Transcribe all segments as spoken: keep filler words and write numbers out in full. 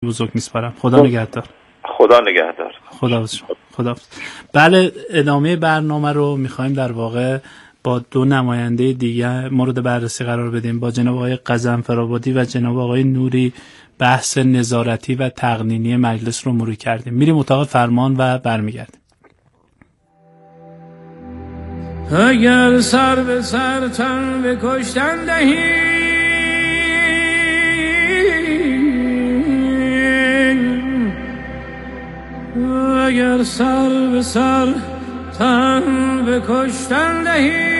بزرگ میسپارم. خدا نگهدار. خدا نگهدار. خدا خدا. بله، ادامه برنامه رو میخوایم در واقع با دو نماینده دیگه مورد بررسی قرار بدیم، با جناب آقای غضنفرآبادی و جناب آقای نوری بحث نظارتی و تقنینی مجلس رو مرور کردیم. میریم اتاق فرمان و برمیگردیم. اگر سر به سر تن به کشتن دهی، اگر سر به سر تن به کشتن دهی،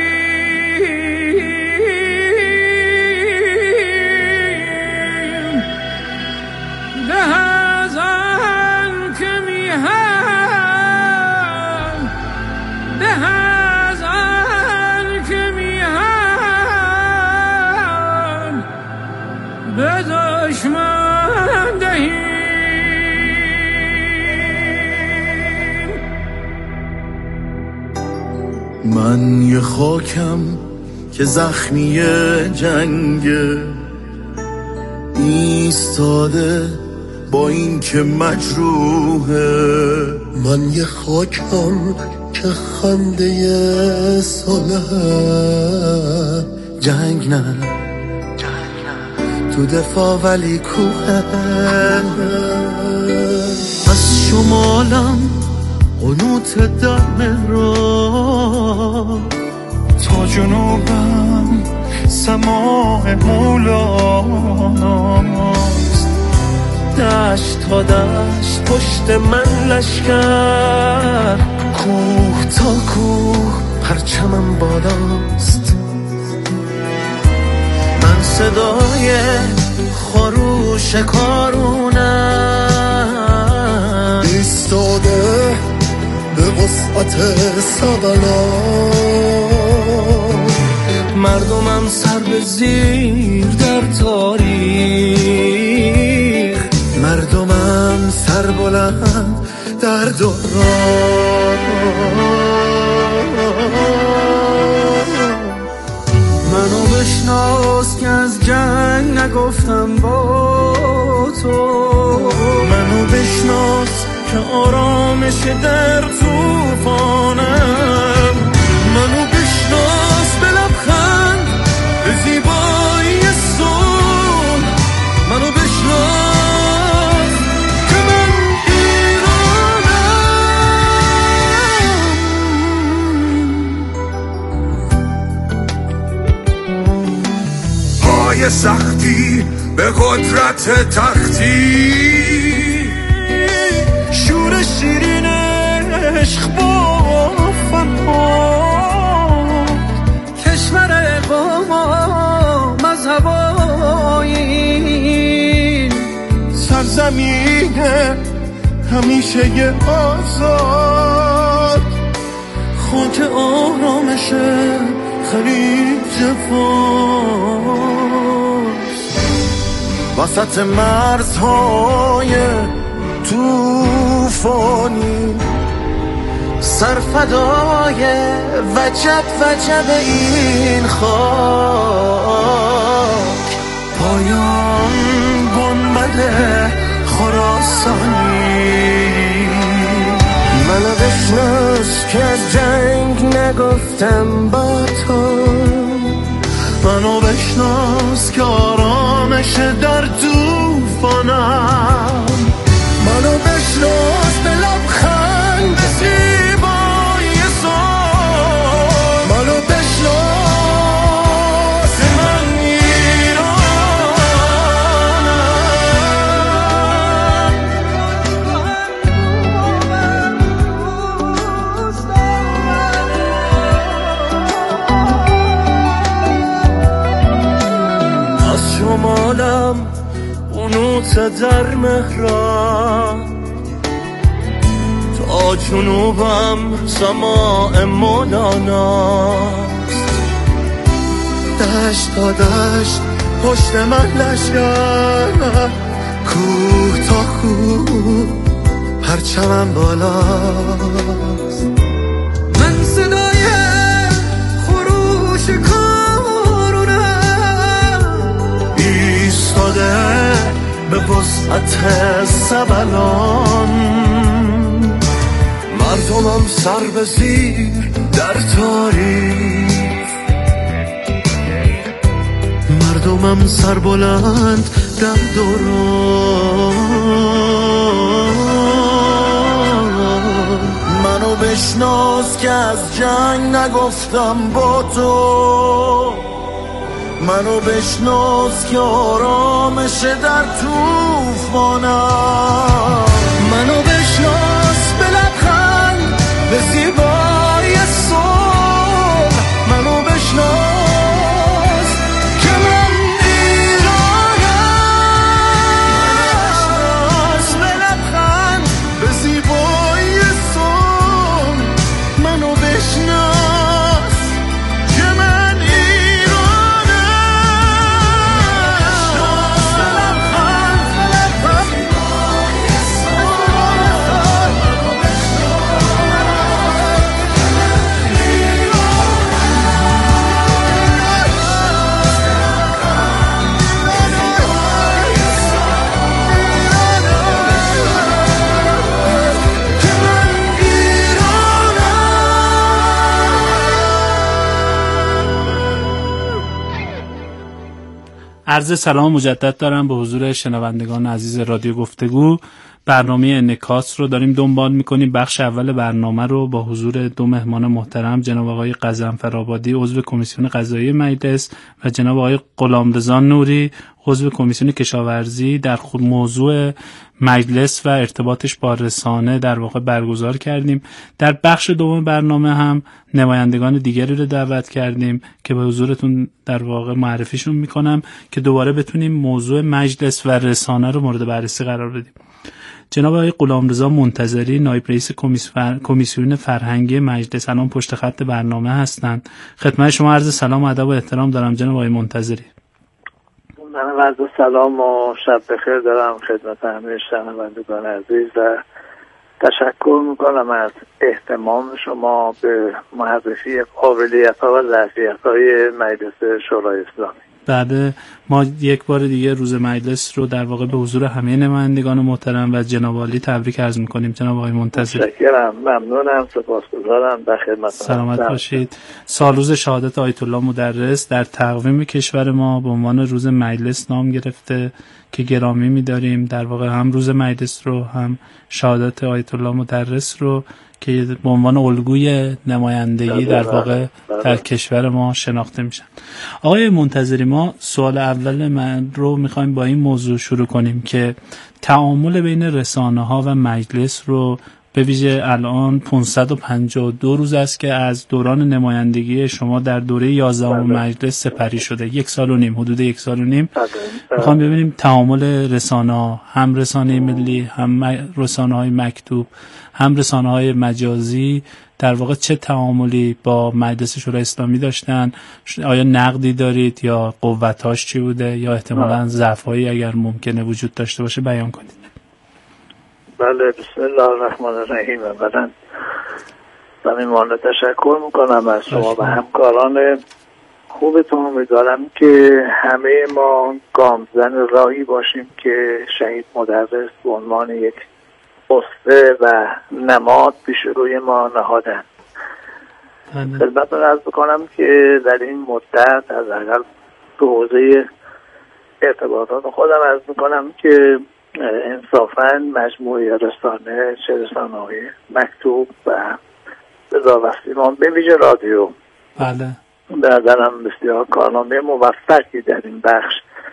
ده از آن که میهن، ده از آن که میهن به دشمن دهی. من یه خاکم که زخمی جنگه، ایستاده با این که مجروحه. من یه خاکم که خنده صلح، جنگ نه تو دفاع ولی کوه. از شمالم قنوت در مهراب، تا جنوبم سماع مولاناست. دشت تا دشت پشت من لشکر، کوه تا کوه پرچمم بالاست. من صدای خروش کارونم، ایستاده به وسعت سبلا. مردمم سر به زیر در تاریخ، مردمم سر بلند در دوران. منو بشناس که از جنگ نگفتم با تو، منو بشناس که آرامش در توفانم. منو بشناس به لبخند به زیبایی صلح، منو بشناس که من ایرانم. پای سختی به قدرت تختی، شور شیرین عشق با فرهاد. کشور قوم مذهبایی، سرزمین همیشه ی آزاد. خاک آرامش خلیج فارس، وسط مرزهای توفانی. سرفدای وجب وجب این خاک، پایان گنبد خراسانی. منو بشناس که از جنگ نگفتم با تو، منو بشناس که آرامش در توفانم. منو بشناس به لبخند به زیبایی صلح، منو بشناس من ایرانم. از شمالم قنوت در مهراب، تا جنوبم سماع مولاناست. دشت تا دشت پشت من لشکر، کوه تا کوه پرچمم بالاست. من صدای خروش کارونم، ایستاده به وسط وسعت سبلان. مردمم سر به زیر در تاریخ، مردمم سر بلند در دوران. منو بشناس که از جنگ نگفتم با تو، منو بشناس که آرامش در توفانم. منو بشناس به لبخند به زیبای صلح، منو بشناس که من ایرانم. به لبخند به زیبای صلح، منو بشناس که من عرض سلام مجدد دارم به حضور شنوندگان عزیز رادیو گفتگو. برنامه انعکاس رو داریم دنبال میکنیم. بخش اول برنامه رو با حضور دو مهمان محترم، جناب آقای غضنفرآبادی عضو کمیسیون قضایی مجلس و جناب آقای غلامرضا نوری عضو کمیسیون کشاورزی در موضوع مجلس و ارتباطش با رسانه در واقع برگزار کردیم. در بخش دوم برنامه هم نمایندگان دیگری رو دعوت کردیم که به حضورتون در واقع معرفیشون میکنم که دوباره بتونیم موضوع مجلس و رسانه رو مورد بررسی قرار بدیم. جناب آقای غلامرضا منتظری نایب رئیس کمیسیون فرهنگی مجلس الان پشت خط برنامه هستند. خدمت شما عرض سلام و ادب و احترام دارم جناب آقای منتظری. من عرض سلام و شب بخیر دارم خدمت همه شنوندگان عزیز و تشکر میکنم از اهتمام شما به معرفی قابلیت‌ها و ظرفیت‌های مجلس شورای اسلامی. بعد ما یک بار دیگه روز مجلس رو در واقع به حضور همه نمایندگان محترم و جناب عالی تبریک عرض می‌کنیم. جناب آقای منتظری متشکرم، ممنونم، سپاسگزارم. در خدمت سلامت باشید. سال روز شهادت آیت الله مدرس در تقویم کشور ما به عنوان روز مجلس نام گرفته که گرامی می‌داریم. در واقع هم روز مجلس رو هم شهادت آیت الله مدرس رو که به عنوان الگوی نمایندگی در واقع در کشور ما شناخته میشن. آقای منتظری، ما سوال اول من رو میخوایم با این موضوع شروع کنیم که تعامل بین رسانه‌ها و مجلس رو به ویژه الان پانصد و پنجاه و دو روز است که از دوران نمایندگی شما در دوره یازدهم مجلس سپری شده. یک سال و نیم، حدود یک سال و نیم. میخوام ببینیم تعامل رسانه‌ها، هم رسانه ملی، هم رسانه‌های مکتوب، هم رسانه‌های مجازی، در واقع چه تعاملی با مجلس شورای اسلامی داشتن؟ آیا نقدی دارید یا قوتاش چی بوده یا احتمالاً ضعف‌هایی اگر ممکنه وجود داشته باشه بیان کنید؟ بله، بسم الله الرحمن الرحیم. اولا صمیمانه تشکر میکنم از شما و همکاران خوبتون. امیدوارم که همه ما گامزن راهی باشیم که شهید مدرس به عنوان یک اسوه و نماد پیش روی ما نهادن. خدمتتون عرض بکنم که در این مدت از حداقل تو حوزه ارتباطات خودم عرض میکنم که انصافاً مجموعه رسانه، چه رسانه‌های مکتوب و قضاوت‌سیمان به ویژه رادیو، بله، به نظرم بسیار کارنامه موفقی در این بخش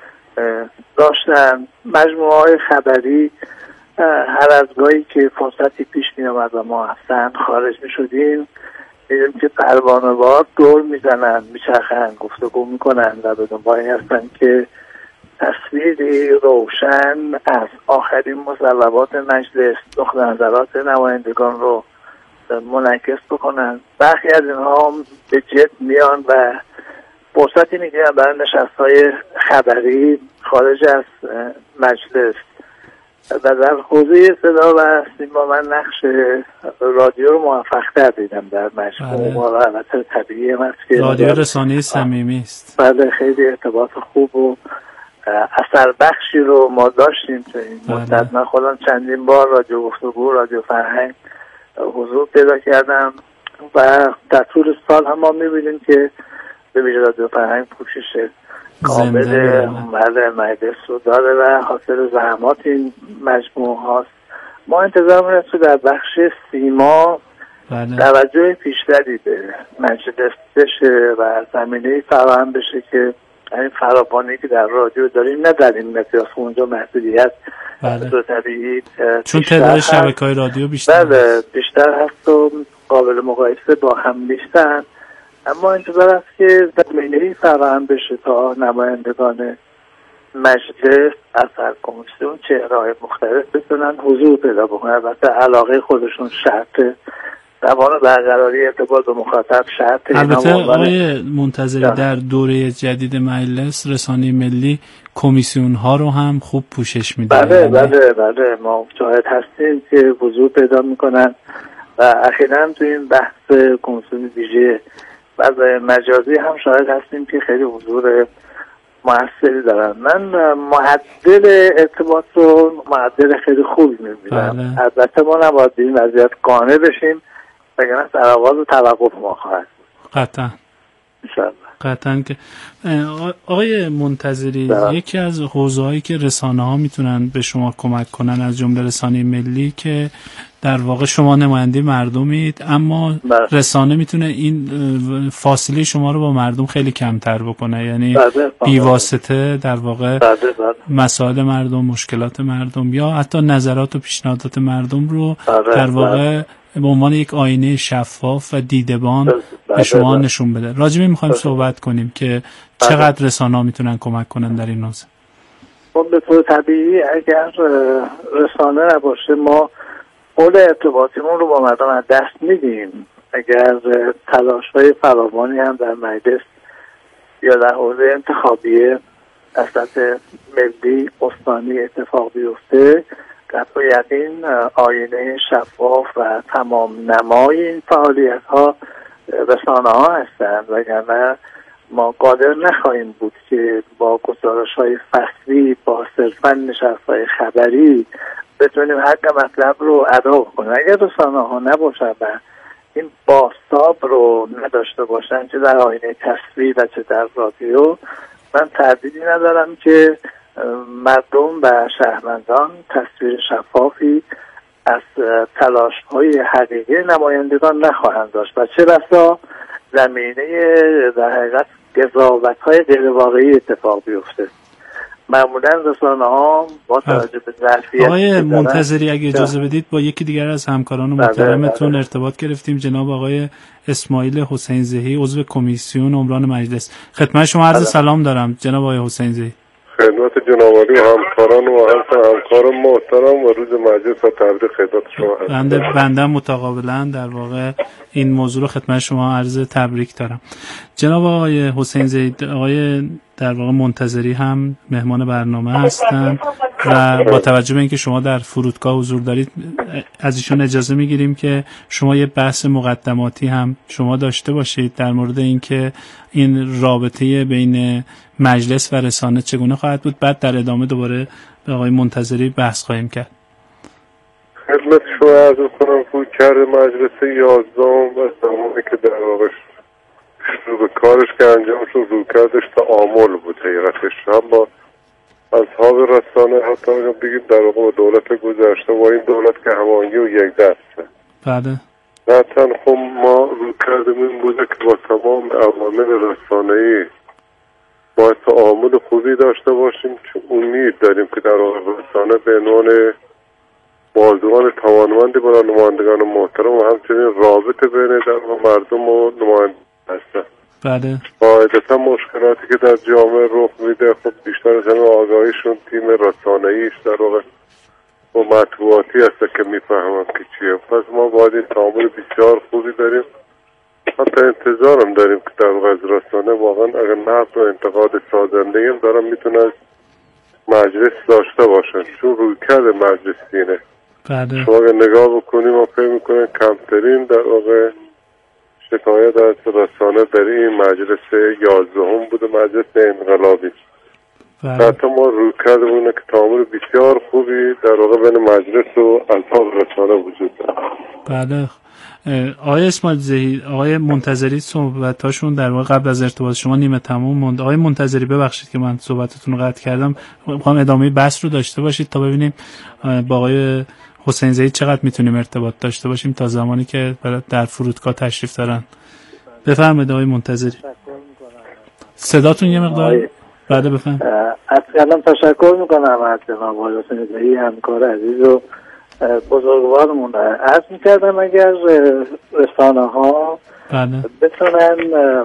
داشتن. مجموعه‌های خبری هر از گاهی که فرصتی پیش می آمد و ما اصلا خارج می شدیم میدیم که پروانه‌وار دور میزنن، میچرخن، گفتگو میکنن و به دنبال این هستن که تصویری روشن از آخرین مصوبات مجلس، نقطه نظرات نمایندگان رو منعکس بکنن. برخی از اینها به جد میان و فرصتی میگیرن برای نشست‌های خبری خارج از مجلس. و در حوزه صدا و سیما من نقش رادیو رو موفق‌تر دیدم در مجموع ما و البته طبیعی هم است که رادیو رسانه صمیمی است. بله، خیلی ارتباط خوب و اثر بخشی رو ما داشتیم تو این مدت. من خودم چندین بار رادیو گفتگو، رادیو فرهنگ حضور پیدا کردم و در طول سال هم ما میبینیم که به ویژه رادیو فرهنگ پوشش کامل بله مجلس رو داره و حاصل زحمات این مجموعه هاست. ما انتظار می‌رسیم که در بخش سیما بله. توجه بیشتری به مجلس بشه و زمینه فراهم بشه که این فراوانی که در رادیو داریم نه در این مقیاس اونجا محدودیت بله. طبیعی چون تعداد شبکه‌های رادیو بیشتر بله بیشتر هست و قابل مقایسه با هم نیستن، اما انتظار است که زمینه‌ای فراهم بشه تا نمایندگان مجلس از هر کمیسیون چهره‌های مختلف بتونن حضور پیدا بکنن. البته علاقه خودشون شرط زمان برقراری ارتباط با مخاطب شرط. البته آقای منتظری در دوره جدید مجلس رسانه ملی کمیسیون ها رو هم خوب پوشش میده. بله بله بله ما شاهد هستیم که حضور پیدا میکنن و اخیراً تو این بحث کمیسیون ویژه فضای مجازی هم شاهد هستیم که خیلی حضور موثری دارن. من معدل ارتباط رو معدل خیلی خوبی میبینم. البته ما نباید به این وضعیت قانع بشیم وگرنه در آغاز توقف ما خواهد قطعا انشاءالله. قطعا که آقای منتظری ده. یکی از حوزه‌هایی که رسانه‌ها میتونن به شما کمک کنن از جمله رسانه ملی که در واقع شما نماینده مردمید، اما ده. رسانه میتونه این فاصله شما رو با مردم خیلی کمتر بکنه، یعنی بیواسطه در واقع ده ده. مسائل مردم، مشکلات مردم یا حتی نظرات و پیشنهادات مردم رو ده. در واقع به عنوان یک آینه شفاف و دیدبان به شما نشون بده. راجبی میخوایم صحبت کنیم که چقدر رسانه‌ها میتونن کمک کنن در این حوزه. خب به طور طبیعی اگر رسانه نباشه ما قول ارتباطیمون رو با مردم از دست میدیم. اگر تلاش‌های فراوانی هم در مجلس یا در حوزه انتخابی از سطح ملی استانی اتفاق بیفته، قطع یقین آینه شفاف و تمام نمای این فعالیت ها رسانه ها هستند، وگرنه ما قادر نخواهیم بود که با گزارش های فصلی با صرفا نشست های خبری بتونیم حق مطلب رو ادا کنیم. اگر رسانه ها نباشن و این بازتاب رو نداشته باشن چه در آینه تصویر و چه در رادیو، من تردیدی ندارم که مردم و شهروندان تصویر شفافی از تلاش‌های حقیقی نمایندگان نخواهند داشت و چه بسا زمینه در حقیقت قضاوت‌های غیر واقعی اتفاق بیفته. معمولا رسانه‌ها با توجه به ظرفیت آقای منتظری اگه اجازه بدید با یکی دیگر از همکاران محترمتون ارتباط گرفتیم، جناب آقای اسماعیل حسین زهی عضو کمیسیون عمران مجلس. خدمت شما عرض سلام دارم جناب آقای حسین زهی. خدمت جناب عالی و همکاران و همکار محترم و روز مجلس و تبریک خدمت شما هستم. بنده بنده متقابلا در واقع این موضوع رو خدمت شما عرض تبریک دارم. جناب آقای حسین زهی، آقای در واقع منتظری هم مهمان برنامه هستند و با توجه به اینکه شما در فرودگاه حضور دارید از ایشون اجازه میگیریم که شما یه بحث مقدماتی هم شما داشته باشید در مورد اینکه این رابطه بین مجلس و رسانه چگونه خواهد بود. بعد در ادامه دوباره به آقای منتظری بحث خواهیم کرد. خدمت شما عرض کنم که کار مجلس یازدهم و زمانی که در واقع شروع به کارش که انجام شد رو کردش تعامل بود حقیقتش هم با اصحاب رسانه، حتی بگیم در واقع با دولت گذشته و این دولت که هماهنگی و یک دسته. بله. نه تنها ما رو کردیم این بوده که با تمام عوامل رسانه‌ای باید تعامل خوبی داشته باشیم، چون امید داریم که در واقع رسانه به عنوان بازوان توانمندی برای نمایندگان محترم و همچنین رابطه بین در مردم و نمایندگان هستن. بله. قاعدتا مشکلاتی که در جامعه رخ میده خب بیشتر از همه آگاهیشون تیم رسانه‌ایش در واقع و مطبوعاتی هست که میفهمن که چیه. پس ما باید این تعامل بسیار خوبی داریم. حتی انتظارم داریم که در واقع از رسانه واقعا اگر نقد و انتقاد سازنده هم دارم میتونه از مجلس داشته باشن، چون روی کرده مجلس دینه. بله. شما اگر نگاه بکنیم و فکر میکنیم کمترین در واقع شکایت از رسانه در این مجلس یازدهم بوده، مجلس انقلابی. حتی ما روی کردمونه که تعامل بسیار خوبی در واقع بین مجلس و الفاظ رسانه وجود داره. بله. آقای اسماعیل زهی، آقای منتظری صحبتاشون در واقع قبل از ارتباط شما نیمه تموم موند. آقای منتظری ببخشید که من صحبتتون رو قطع کردم، میخوام ادامه بحث رو داشته باشید تا ببینیم با آقای حسین زهی چقدر میتونیم ارتباط داشته باشیم تا زمانی که در فرودگاه تشریف دارن. بفرمایید آقای منتظری. صداتون یه مقدار بعد بفهم. اصلا تشکر میکنم از جناب آقای حسین زهی همکار عزیز و بزرگوارمون. عرض میکردم اگر رسانه ها بتونن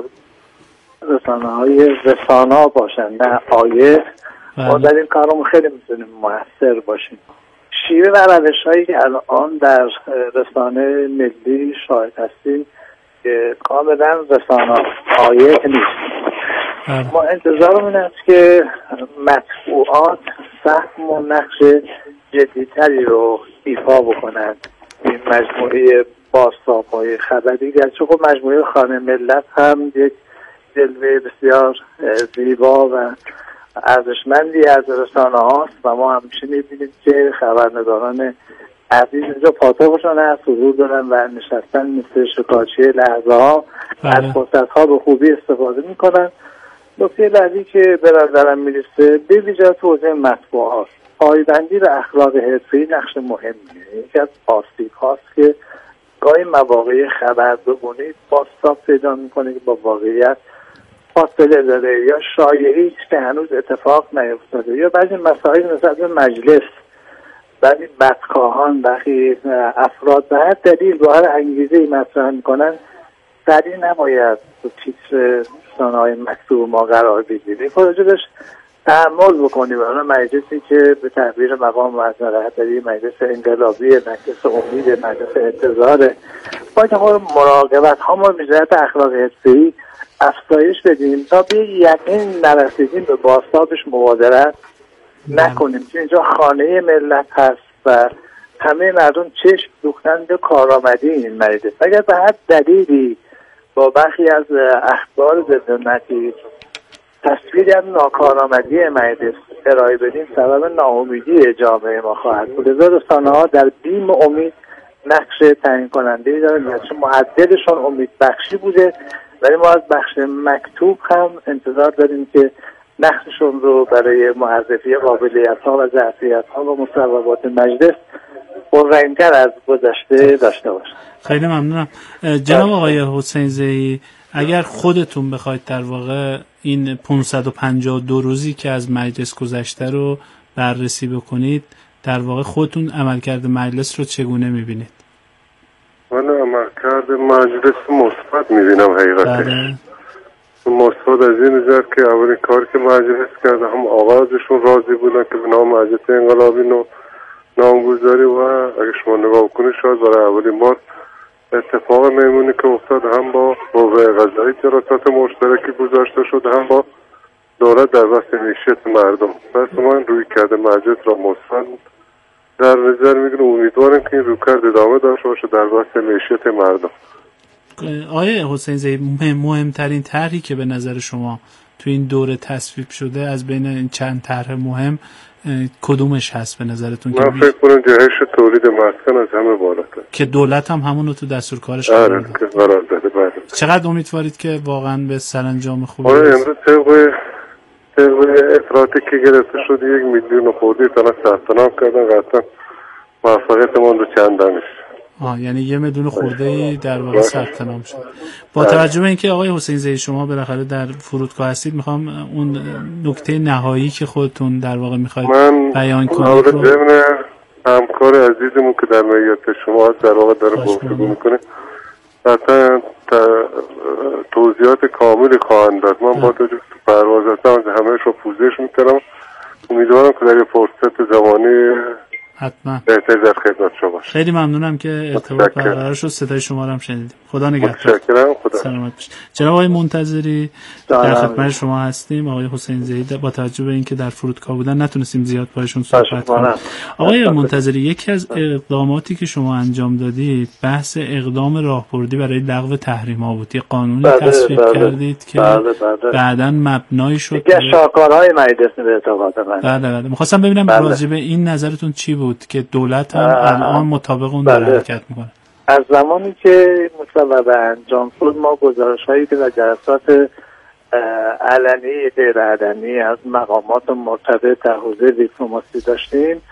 رسانه های رسانه ها باشن نه آیه، ما در این کارمون خیلی میتونیم موثر باشیم. شیوه و روش هایی که الان در رسانه ملی شاهد هستیم که کاملا رسانه آیه نیست. ما انتظارم این است که مطبوعات سهم و نقش جدیتری رو ایفا بکنند. این مجموعه بازتاب‌های خبری گرچه خب مجموعه خانه ملت هم یک جلوه بسیار زیبا و ارزشمندی از رسانه هاست و ما همیشه میبینیم که خبرنگاران عزیز اینجا پاتوقشان هست، حضور دارن و نشستن مثل شکارچی لحظه ها از فرصت ها به خوبی استفاده میکنن. نکته بعدی که به نظرم میرسه به ویژه توزیع مطبوعات، پایبندی به اخلاق حرفه‌ای نقش مهمیه. یکی از آسیب هاست که گاهی مواقع خبر بگونید بازتاب پیدا میکنه که با واقعیت فاصله داره یا شایعی که هنوز اتفاق نیفتاده یا بعضی مسائل نسبت به مجلس، بعضی بدخواهان برخی افراد به هر دلیل با هر انگیزه‌ای مطرح میکنن سریع نباید تو تیتر رسانه‌های مکتوب ما قرار بگیره. راجبش تحمل بکنیم. برای مجلسی که به تعبیر مقام معظم رهبری مجلس انقلابی، مجلس امید، مجلس انتظار، باید مراقبت ها ما وزارت اخلاق حرفه‌ای افزایش بدیم تا به یقین نرسیدیم به بازتابش مبادرت نکنیم که اینجا خانه ملت هست و همه مردم چشم دوختن به کارآمدی این مجلس. اگر به هر دلیلی با برخی از اخبار ضدمتی تصویری از ناکارآمدی مجلس ارائه بدیم سبب ناامیدی جامعه ما خواهد بود. رسانه ها در بیم امید نقش تعیین کننده دارن، نقش معدلشون امید بخشی بوده، ولی ما از بخش مکتوب هم انتظار داریم که نقششون رو برای معرفی قابلیت ها و ظرفیت ها و مصوبات مجلس پررنگ‌تر از گذشته داشته باشن. خیلی ممنونم. جناب آقای حسین زهی، اگر خودتون بخواید در واقع این پانصد و پنجاه و دو روزی که از مجلس گذشته رو بررسی بکنید، در واقع خودتون عملکرد مجلس رو چگونه می‌بینید؟ من عملکرد مجلس مثبت می‌بینم حقیقتش. بله. مثبت از این نظر که اولین کاری که مجلس کرده هم آغازشون راضی بودن که به نام مجلس انقلابی نو نامگذاری و اگه شما نگاه کنید شاید برای اولین بار اتفاق میمونی که افتاد هم با قوه قضاییه جلسات مشترکی گذاشته شد هم با دولت در بحث معیشت مردم. پس من روی کرده مجلس را مثبت در نظر میگیرم. امیدوارم که این رویکرد ادامه داشته باشه در بحث معیشت مردم. آقای حسین زهی، مهمترین طرحی که به نظر شما تو این دوره تصویب شده از بین این چند طرح مهم کدومش هست به نظرتون؟ من فکر کنم جهش تولید مسکن از همه بالاتر که دولت هم همون رو تو دستور کارش قرار داده. آره که قرار داده. بله. چقدر امیدوارید که واقعا به سرانجام خوبی برسه؟ آره امروز طبق طبق اطلاعاتی که گرفته شد یک میلیون خورده تا ثبت نام کردن، قطعا موفقیتمون رو چندان میشه. آه یعنی یه میلیون خورده در واقع ثبت نام شد. با توجه به اینکه آقای حسین زهی شما بالاخره در فرودگاه هستید، میخوام اون نکته نهایی که خودتون در واقع میخواید بیان کنید رو من همکار عزیزمون که در معیت شما در واقع داره گفتگو میکنه قطعا توضیحات کاملی خواهند داد. من با تو پرواز هستم همهش رو پوزش میکنم. امیدوارم که در یه فرصت زمانی حتما بهتر در خدمت شما باشم. خیلی ممنونم که ارتباط برقرار شد. صدای شما رو هم شنیدیم. خدا نگهدار. متشکرم. خدا سلامت باشید. جناب آقای منتظری در خدمت شما هستیم. آقای حسین زهی با توجه به اینکه در فرودگاه بودن نتونستیم زیاد پایشون صحبت کنیم. آقای منتظری، یکی از اقداماتی که شما انجام دادید بحث اقدام راهبردی برای لغو تحریم‌ها بود. یه قانونی تصویب کردید که بعداً مبنایی شد دیگه شاهکارهای مجلس به اعتقاد من. بله بله. می‌خواستم ببینم بله. راجع به این نظرتون چی بود که دولت هم الان مطابق اون داره حرکت می‌کنه. از زمانی که مصوبه انجام شد ما گزارش‌هایی که در جلسات علنی غیر علنی از مقامات مرتبط در حوزه دیپلماسی داشتیم،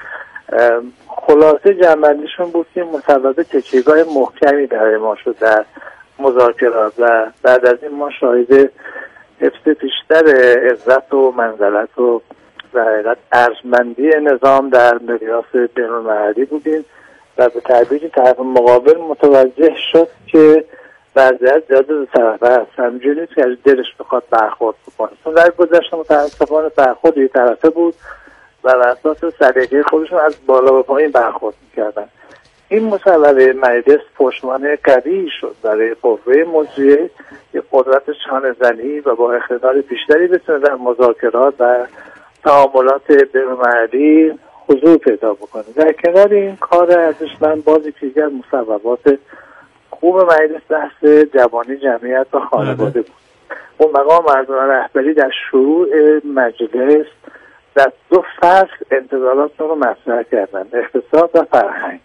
خلاصه جنبندیشون بود که مصوبه تکیهگاه محکمی برای ما شد در مذاکرات و بعد از این ما شاهد حفظ بیشتر عزت و منزلت و در حقیقت ارجمندی نظام در مقیاس بین‌المللی بودیم و به تدریج طرف مقابل متوجه شد که وضعیت زیاد دو طرفه هست، همینجوری نیست که از دلش بخواد برخورد بکنه. چون در گذشته متاسفانه برخورد یک طرفه بود و بر اساس سلیقه خودشون از بالا به پایین برخورد میکردن. این مصوبه مجلس پشتوانه قوی شد برای قوه مجریه که قدرت شانه‌زنی و با اقتدار بیشتری بتونه در مذاکرات و تعاملات بین‌المللی حضور پیدا بکنه. در کنار این کار ارزشمند بازی که دیگر مصوبات خوب مجلس بحث جوانی، جمعیت و خانواده بود. اون مقام مردمان رهبری در شروع مجلس در دو فصل انتظاراتشون رو مطرح کردن: اقتصاد و فرهنگ.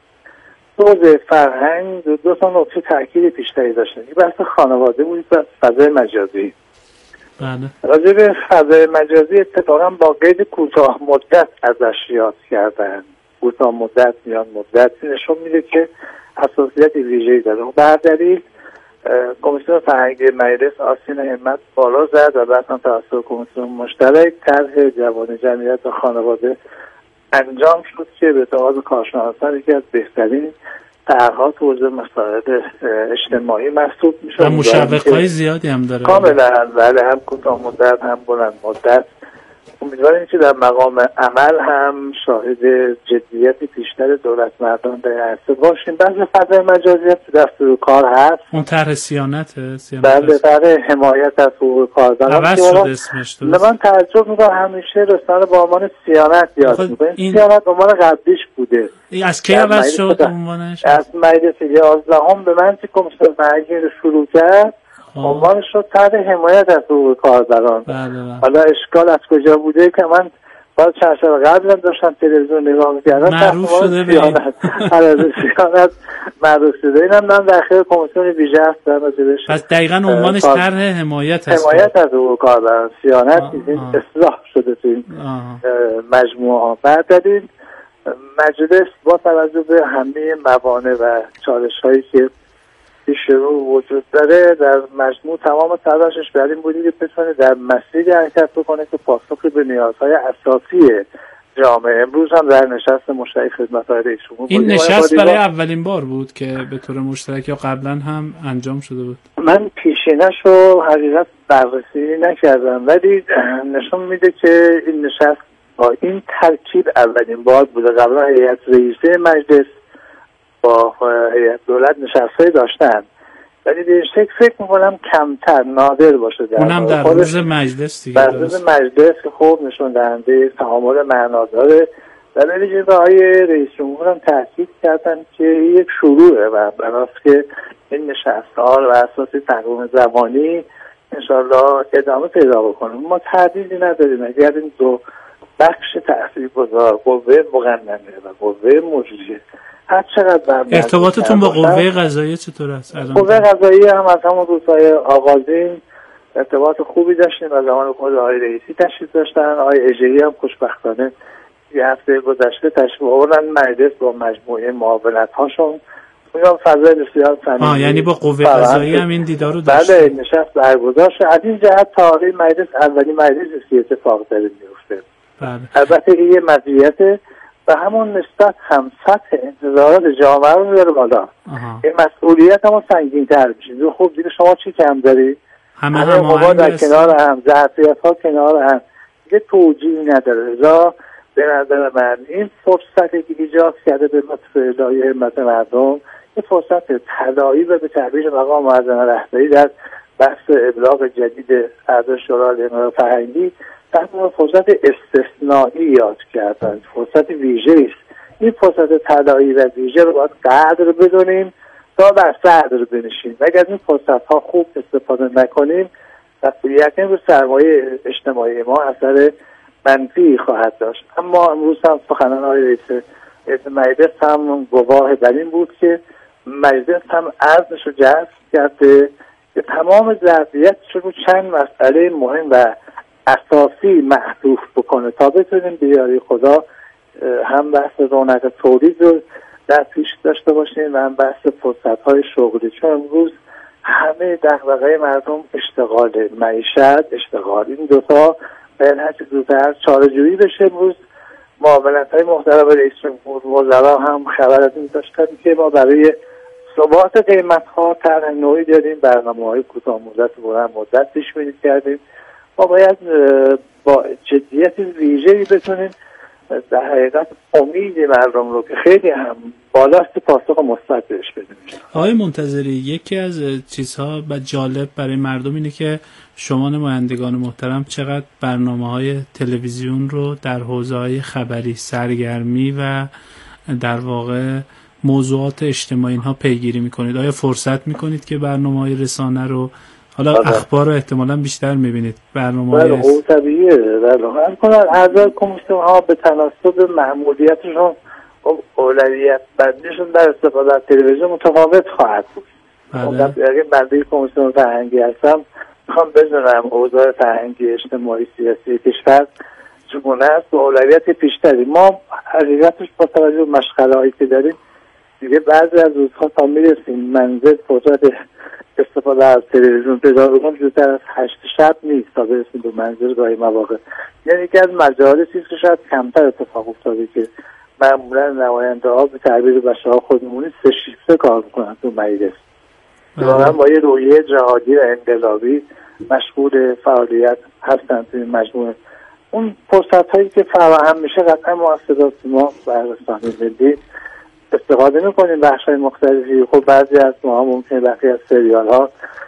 حوزه فرهنگ دو, دو تا نکته تاکید بیشتری داشتن. یک بحث خانواده بود و فضای مجازی. بله. راجع به فضای مجازی اتفاقا با قید کوتاه مدت ازش یاد کردن. کوتاه مدت، میان مدت نشون میده که حساسیت ویژه‌ای داره. به هر دلیل کمیسیون فرهنگی مجلس آستین همت بالا زد و بعد هم توسط کمیسیون مشترک طرح جوانی، جمعیت و خانواده انجام شد که به اعتقاد کارشناسان یکی از بهترین طرح‌ها تو حوزه مسائل اجتماعی محسوب میشه و مشوق‌های زیادی هم داره. کاملا بله، هم کوتاه مدت هم بلند مدت. امیدواریم که در مقام عمل هم شاهد جدیت بیشتر دولت مردان در عرصه باشیم. بعضی فضای مجازی تو دستور کار هست. اون طرح سیانته. بله، برای حمایت از حقوق کارگران عوض شده اسمش. من تعجب میکنم همیشه رسانه با عنوان سیانت یاد میکنه. این سیانت عنوان قبلیش بوده. از کی عوض شد عنوانش؟ از مجلس یازدهم به من که کمیسیون فرهنگی رو شروع کرد عنوانش شد طرح حمایت از حقوق کارگران. حالا اشکال از کجا بوده که من باید چند سال قبل داشتم تلویزیون نگاه میکردم معروف شده به سیانت معروف شده. اینم من داخل کمیسیون ویژه هست در مجلس. پس دقیقاً عنوانش طرح حمایت هست. حمایت از حقوق کارگران. سیانت این اصلاح شده تو این مجموعه ها. بعد دلیل مجلس با توجه به همه موانع و چالش هایی که پیش رو وجود داره در مجموع تمام تلاشش بر این بودی که بتونه در مسیری حرکت بکنه که پاسخی به نیازهای اساسی جامعه. امروز هم در نشست مشترک خدمت‌های رئیس جمهور این نشست برای اولین بار بود که به طور مشترک یا قبلا هم انجام شده بود؟ من پیشینش رو حقیقت بررسی نکردم ولی نشون میده که این نشست با این ترکیب اولین بار بوده. قبلا هیئت رئیسه مجلس با هیئت دولت نشست‌هایی داشتن ولی به شکل فکر می‌کنم کمتر، نادر باشه. در اونم در روز مجلس دیگه. در روز مجلس که خوب نشون دهنده تعامل معناداره. در نتیجه آقای رئیس جمهور هم تاکید کردن که یک شروعه و بناست که این نشست‌ها و اساس تقویم زمانی انشالله ادامه پیدا بکنه. ما تردیدی نداریم اگر این دو بخش تاثیرگذار، قوه مقننه و قوه مجریه، هر چقدر ارتباطتون با قوه قضاییه چطور است؟ قوه قضاییه هم از همون روزهای آغازین ارتباط خوبی داشتیم و زمان خود آقای رئیسی تشریف داشتن. آقای اژه‌ای هم خوشبختانه یه هفته گذشته تشریف آوردن مجلس با مجموعه معاونت هاشون. اونم فضای بسیار صمیمی. آه یعنی با قوه قضاییه هم این دیدار رو داشتن. بله، نشست برگزار شد. از این جهت تاریخ مجلس اولین مجلسی که اتفاق داره میفته. بله. البته این یه مزیت و همون نسبت هم سطح انتظارات جامعه رو میاره بالا. این مسئولیت هم سنگین تر میشه. خب دیگه شما چی کم داری؟ همه همه در کنار هم، ظرفیت ها کنار هم، دیگه توجیهی نداره. رضا به نظر من این فرصتی که ایجاد کرده به لطف الهی همت مردم این فرصت طلایی و به تعبیر مقام معظم رهبری در بحث ابلاغ جدید اعضای شورای امارات فرهنگی تحت فرصت استثنایی یاد کردن، فرصت ویژه است. این فرصت طلایی و ویژه رو باید قدر بدونیم تا بر صدر بنشیم. اگر از این فرصت ها خوب استفاده نکنیم یقینا به سرمایه اجتماعی ما اثر منفی خواهد داشت. اما امروز هم سخنان آقای رئیس مجلس هم گواه بر این بود که مجلس هم عرضش رو جذب کرده که تمام ظرفیتش رو چند مسئله مهم و اساسی معطوف بکنه تا بتونیم به یاری خدا هم بحث رونق تولید رو در پیش داشته باشیم و هم بحث فرصت‌های شغلی، چون امروز همه دغدغه مردم اشتغال، معیشت، اشتغال، این دوتا باید هر چه زودتر چاره‌جویی بشه. امروز معاونت‌های محترم رئیس جمهور وزرا هم خبر از این داشتن که ما برای ثبات قیمت‌ها طرح نوعی داریم، برنامه‌های کوتاه مدت و بلند مدت پیش بینی کردیم. ما باید با جدیت ویژه‌ای بتونیم در حقیقت امید مردم رو که خیلی هم بالاست پاسخ مثبت بهش بدیم. آقای منتظری، یکی از چیزها و جالب برای مردم اینه که شما نمایندگان محترم چقدر برنامه‌های تلویزیون رو در حوزه‌های خبری، سرگرمی و در واقع موضوعات اجتماعی اینها پیگیری میکنید. آیا فرصت میکنید که برنامه‌های رسانه رو، حالا آه. اخبار رو احتمالاً بیشتر میبینید، برنامه‌های بله خب طبیعیه، بله هر کنن اعضای کمیسیون ها به تناسب مأموریتشون اولویت بندیشون در استفاده از تلویزیون متفاوت خواهد بود. بله. اگه بنده کمیسیون فرهنگی هستم میخوام بدونم اوضاع فرهنگی اجتماعی سیاسی کشور چگونه است و اولویت پیشتری. ما حقیقتش با توجه به مشغله‌هایی که داریم دیگه بعضی از روزها تا میرسیم منزل فرصت استفاده از تلویزیون پیدا بکنم زودتر از هشت شب نیست تا برسیم به منزل گاهی مواقع. یعنی یکی از مجالسی است که شاید کمتر اتفاق افتاده که معمولا نماینده ها به تعبیر بچه ها خودمونی سه شیفته کار میکنن تو مجلس. واقعا با یه روحیه جهادی و انقلابی مشغول فعالیت هستن توی مجموعه. اون فرصت هایی که فراهم میشه قطعا ما از صدا سیما و رسانه ملی استفاده میکنیم بخش های مختلفی. خب بعضی از ما هم ممکنه بقیه از سریال ها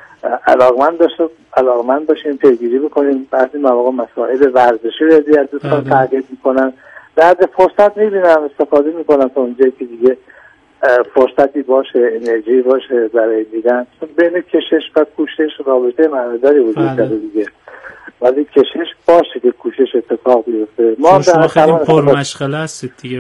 علاقمند داشته علاقمند باشیم پیگیری بکنیم. بعضی مواقع مسائل ورزشی رو از دوستان تعقیب میکنن، بعد فرصت میبینم استفاده میکنم تا اونجایی که دیگه فرصتی باشه، انرژی باشه برای دیدن. بین کشش و کوشش رابطه معناداری وجود داره دیگه، ولی کشش باشه که کوشش اتفاق بیفته. ما شما خیلی پرمشغله هستید دیگه.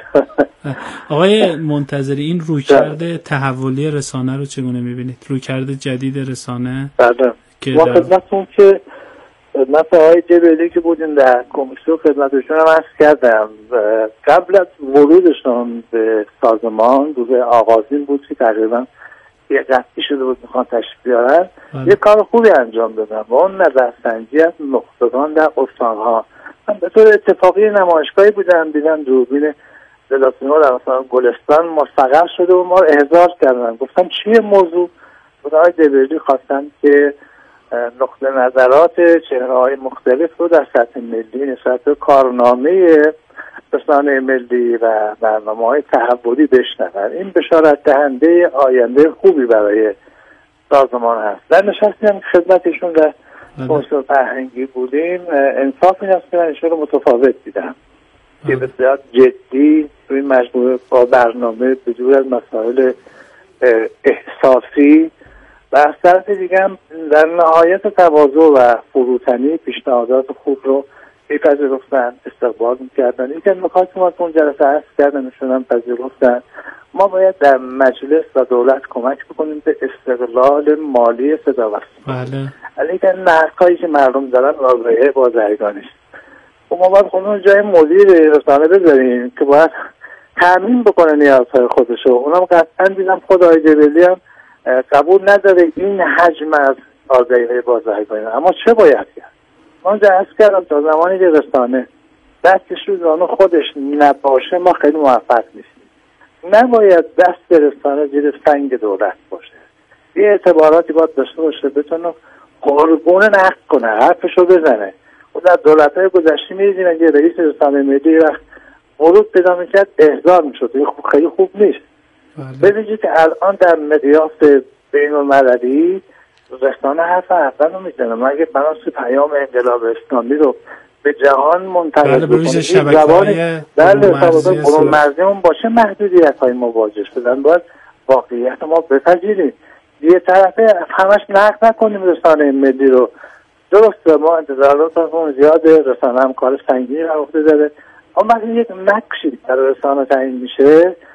آقای منتظری، این رویکرد تحولی رسانه رو چگونه میبینید؟ رویکرد جدید رسانه؟ بله ما خدمتتون که مثلا آقای جبلی که بودیم در کمیسیون خدمتشون هم عرض کردم قبل از ورودشون به سازمان روز آغازین بود که تقریبا یه قطعی شده بود میخوان تشریف بیارن، یه کار خوبی انجام دادن با اون نظرسنجی از نخبگان در استانها. من به طور اتفاقی نمایشگاهی بودم دیدم دوربین صداسیما در مثلا گلستان مستقر شده و ما رو احضار کردن. گفتم چیه موضوع؟ آقای جبلی خواستن که نقطه نظرات چهره‌های مختلف رو در سطح ملی نسبت به کارنامه رسانه ملی و برنامه‌های تحولی بشنون. این بشارت دهنده آینده خوبی برای سازمان هست. در نشستی هم خدمتشون در کمیسیون فرهنگی بودیم، انصاف این است که من ایشون رو متفاوت دیدم که بسیار جدی توی مجموعه با برنامه به جور از مسائل احساسی و از طرف دیگه هم در نهایت تواضع و فروتنی پیشنهادات خوب رو میپذیرفتن، استقبال میکردن. این که نکاتی ما تو اون جلسه عرض کردن شدن پذیرفتن. ما باید در مجلس و دولت کمک بکنیم به استقلال مالی صدا و سیما. بله. علی که نقدهایی که مردم دارن واقعه بازرگانی است. و ما باید خودمون جای مدیر رسانه بذاریم که باید تامین بکنه نیازهای خودشو. اونم قطعا دیدم خود آقای جبلی هم قبول نداره این حجم از آگاهی بازرگانی. اما چه باید کرد؟ من عرض کردم تا زمانی که رسانه دستش رو زانو خودش نباشه ما خیلی موفق نیستیم. نباید دست رسانه زیر سنگ دولت باشه. یه اعتباراتی باید داشته باشه بتونه قربون نقد کنه، حرفشو بزنه. و در دولت‌های گذشته می‌دیدیم اگه رئیس رسانه ملی وقت ورود پیدا می‌کرد احضار می‌شد. خیلی خوب نیست. ببینید که الان در مقیاس بین المللی رسانه حرف اول رو میزنه. مگه بناس پیام انقلاب اسلامی رو به جهان منتقل بله بکنه، شبکه‌های برون مرزی اون باشه محدودیت های مواجه شدن، باید واقعیت ما بپذیریم. یه طرفه همش نقد نکنیم رسانه ملی رو. درسته ما انتظاراتمون زیاده، رسانه هم کار سنگینی رو عهده داره، اما وقتی یک نقشی در رسانه تعیین میشه